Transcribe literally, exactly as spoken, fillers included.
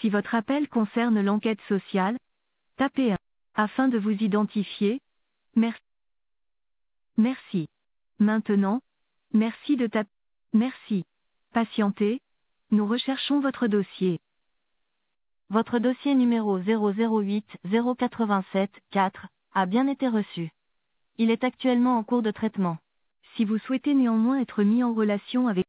Si votre appel concerne l'enquête sociale, tapez un. Afin de vous identifier, merci. Merci. Maintenant, merci de taper. Merci. Patientez. Nous recherchons votre dossier. Votre dossier numéro zéro zéro huit zéro huit quatre a bien été reçu. Il est actuellement en cours de traitement. Si vous souhaitez néanmoins être mis en relation avec